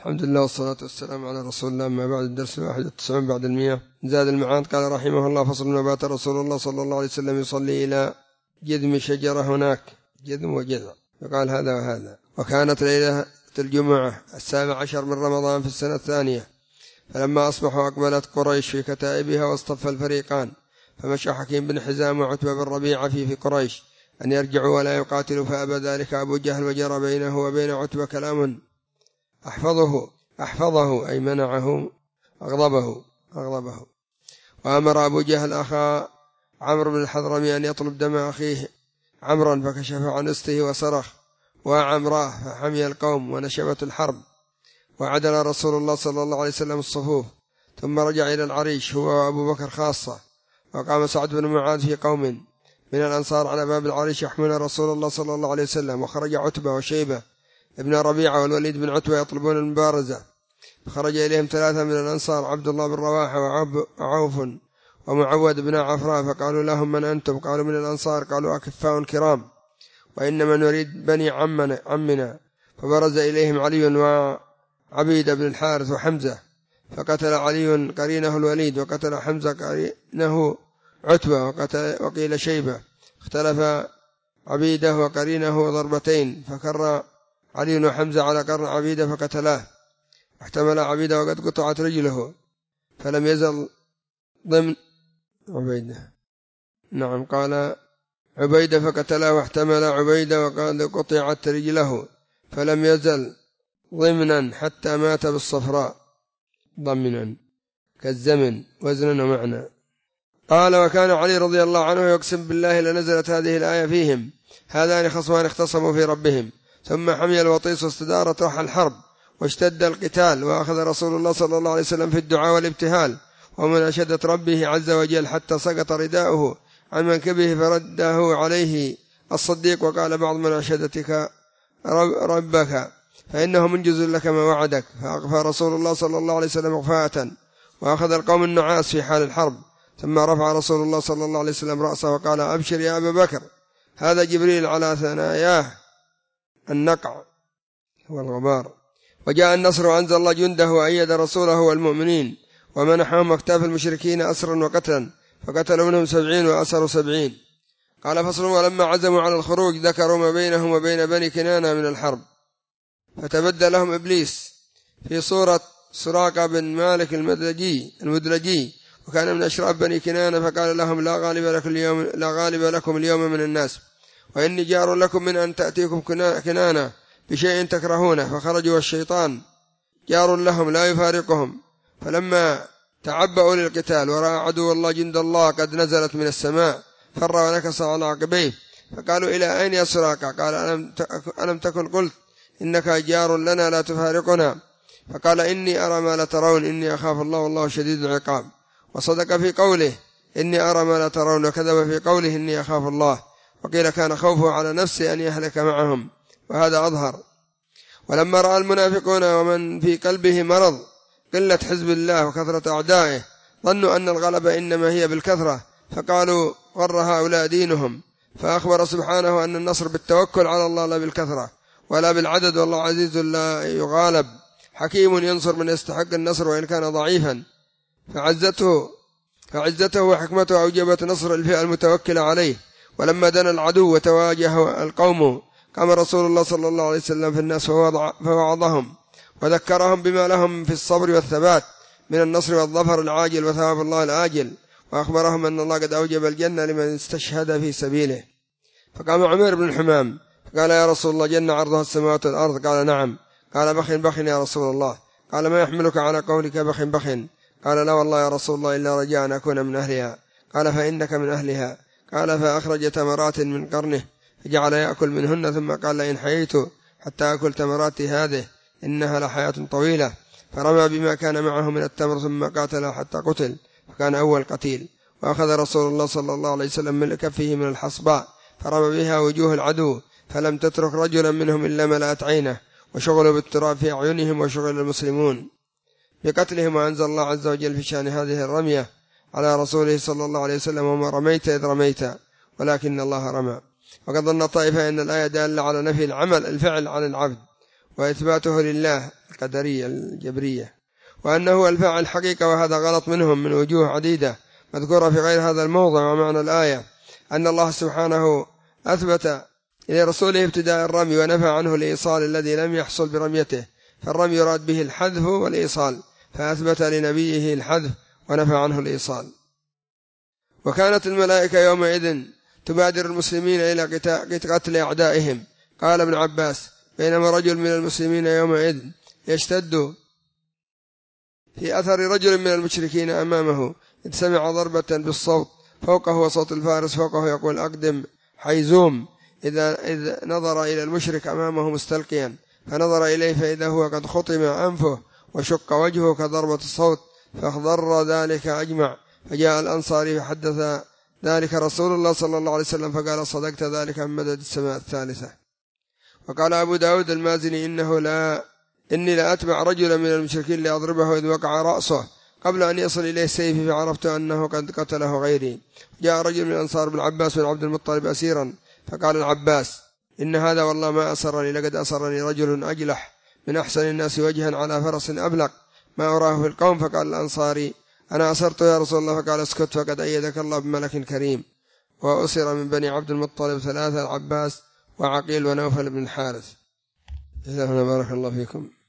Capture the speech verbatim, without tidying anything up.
الحمد لله والصلاة والسلام على رسول الله. ما بعد الدرس الواحد والتسعون بعد المئة. زاد المعاد قال رحمه الله: فصل ما بات رسول الله صلى الله عليه وسلم يصلي إلى جذم شجرة هناك، جذم وجذع، فقال هذا وهذا. وكانت ليلة الجمعة السابع عشر من رمضان في السنة الثانية، فلما أصبحوا أقبلت قريش في كتائبها واصطف الفريقان، فمشى حكيم بن حزام وعتبة بن ربيعة في, في قريش أن يرجعوا ولا يقاتلوا، فأبى ذلك أبو جهل، وجرى بينه وبين عتبة كلام أحفظه أحفظه أي منعه أغضبه أغضبه وأمر أبو جهل أخا عمرو بن الحضرمي أن يطلب دم أخيه عمرا، فكشف عن أسته وصرخ وعمراه، فحمي القوم ونشبت الحرب، وعدل رسول الله صلى الله عليه وسلم الصفوف، ثم رجع إلى العريش هو وأبو بكر خاصة. وقام سعد بن معاذ في قوم من الأنصار على باب العريش يحمون رسول الله صلى الله عليه وسلم، وخرج عتبة وشيبة ابن ربيعة والوليد بن عتبة يطلبون المبارزة، فخرج إليهم ثلاثة من الأنصار: عبد الله بن رواحة وعوف ومعود بن عفراء، فقالوا لهم: من أنتم؟ قالوا: من الأنصار. قالوا: أكفاء كرام، وإنما نريد بني عمنا, عمنا. فبرز إليهم علي وعبيد بن الحارث وحمزة، فقتل علي قرينه الوليد، وقتل حمزة قرينه عتبة، وقتل وقيل شيبة. اختلف عبيده وقرينه ضربتين، فكر علي وحمزة على قرن عبيده فقتلاه، احتمل عبيده وقد قطعت رجله، فلم يزل ضمن عبيده نعم قال عبيده فقتلاه، واحتمل عبيده وقد قطعت رجله، فلم يزل ضمنا حتى مات بالصفراء، ضمنا كالزمن وزنا ومعنى. قال: وكان علي رضي الله عنه يقسم بالله لنزلت هذه الآية فيهم: هذان خصمان اختصموا في ربهم. ثم حمي الوطيس واستدارت روح الحرب واشتد القتال، وأخذ رسول الله صلى الله عليه وسلم في الدعاء والابتهال ومناشدة ربه عز وجل، حتى سقط رداؤه عن منكبه فرده عليه الصديق، وقال: بعض مناشدتك ربك فإنه منجز لك ما وعدك. فأغفى رسول الله صلى الله عليه وسلم غفاءة، وأخذ القوم النعاس في حال الحرب. ثم رفع رسول الله صلى الله عليه وسلم رأسه وقال: أبشر يا أبا بكر، هذا جبريل على ثناياه النقع والغبار، وجاء النصر وأنزل الله جنده وأيد رسوله والمؤمنين، ومنحهم أكتاف المشركين أسرا وقتلا، فقتلوا منهم سبعين وأسروا سبعين. قال: فصل: ولما عزموا على الخروج ذكروا ما بينهم وبين بني كنانة من الحرب، فتبدى لهم إبليس في صورة سراقة بن مالك المدلجي المدلجي، وكان من أشراف بني كنانة، فقال لهم: لا غالب لكم اليوم, لا غالب لكم اليوم من الناس، وإني جار لكم من أن تأتيكم كنانة بشيء تكرهونه. فخرجوا والشيطان جار لهم لا يفارقهم، فلما تعبأوا للقتال ورأى عدو الله جند الله قد نزلت من السماء، فر ونكص على عقبيه، فقالوا: إلى أين يا سراقة؟ قال: ألم تكن قلت إنك جار لنا لا تفارقنا؟ فقال: إني أرى ما لا ترون، إني أخاف الله والله شديد العقاب. وصدق في قوله إني أرى ما لا ترون، وكذب في قوله إني أخاف الله. وقيل كان خوفه على نفسه أن يهلك معهم، وهذا أظهر. ولما رأى المنافقون ومن في قلبه مرض قلة حزب الله وكثرة أعدائه، ظنوا أن الغلبة إنما هي بالكثرة، فقالوا: غر هؤلاء دينهم. فأخبر سبحانه أن النصر بالتوكل على الله لا بالكثرة ولا بالعدد، والله عزيز لا يغالب، حكيم ينصر من يستحق النصر وإن كان ضعيفا، فعزته فعزته وحكمته أوجبت نصر الفئة المتوكلة عليه. ولما دنا العدو وتواجه القوم قام رسول الله صلى الله عليه وسلم في الناس فوعظهم وذكرهم بما لهم في الصبر والثبات من النصر والظفر العاجل وثواب الله الآجل، وأخبرهم أن الله قد أوجب الجنة لمن استشهد في سبيله. فقام عمير بن الحمام فقال: يا رسول الله، جنة عرضها السماوات والأرض؟ قال: نعم. قال: بخ بخ يا رسول الله. قال: ما يحملك على قولك بخ بخ؟ قال: لا والله يا رسول الله إلا رجاء أن أكون من أهلها. قال: فإنك من أهلها. قال: فأخرج تمرات من قرنه فجعل يأكل منهن، ثم قال: إن حييت حتى أكل تمراتي هذه إنها لحياة طويلة. فرمى بما كان معه من التمر ثم قاتل حتى قتل، فكان أول قتيل. وأخذ رسول الله صلى الله عليه وسلم من كفه من الحصباء فرمى بها وجوه العدو، فلم تترك رجلا منهم إلا ملأت عينه، وشغلوا بالتراب في أعينهم وشغل المسلمون بقتلهم. وأنزل الله عز وجل في شأن هذه الرمية على رسوله صلى الله عليه وسلم: وما رميت إذ رميت ولكن الله رمى. وقد ظن طائفة أن الآية دالة على نفي العمل الفعل عن العبد، وإثباته لله القدرية الجبرية، وأنه هو الفاعل الحقيقة، وهذا غلط منهم من وجوه عديدة مذكورة في غير هذا الموضع. ومعنى الآية أن الله سبحانه أثبت إلى رسوله ابتداء الرمي ونفى عنه الإيصال الذي لم يحصل برميته، فالرمي يراد به الحذف والإيصال، فأثبت لنبيه الحذف ونفى عنه الإيصال. وكانت الملائكة يومئذ تبادر المسلمين إلى قتل أعدائهم. قال ابن عباس: بينما رجل من المسلمين يومئذ يشتد في أثر رجل من المشركين أمامه، إذ سمع ضربة بالصوت فوقه وصوت الفارس فوقه يقول: أقدم حيزوم. إذا إذ نظر إلى المشرك أمامه مستلقيا، فنظر إليه فإذا هو قد خطم أنفه وشق وجهه كضربة الصوت، فاخضر ذلك أجمع. فجاء الأنصاري فحدث ذلك رسول الله صلى الله عليه وسلم، فقال: صدقت، ذلك من مدد السماء الثالثة. وقال أبو داود المازني: إنه لا إني لا أتبع رجلا من المشركين لأضربه إذ وقع رأسه قبل أن يصل إليه سيفي، فعرفت أنه قد قتله غيري. جاء رجل من الأنصار بالعباس بن عبد المطلب أسيرا، فقال العباس: إن هذا والله ما أسرني، لقد أسرني رجل أجلح من أحسن الناس وجها على فرس أبلق ما أراه في القوم. فقال الأنصاري: أنا أسرت يا رسول الله. فقال: اسكت، فقد أيدك الله بملك كريم. وأسر من بني عبد المطلب ثلاثة: العباس وعقيل ونوفل بن الحارث. إلى هنا، بارك الله فيكم.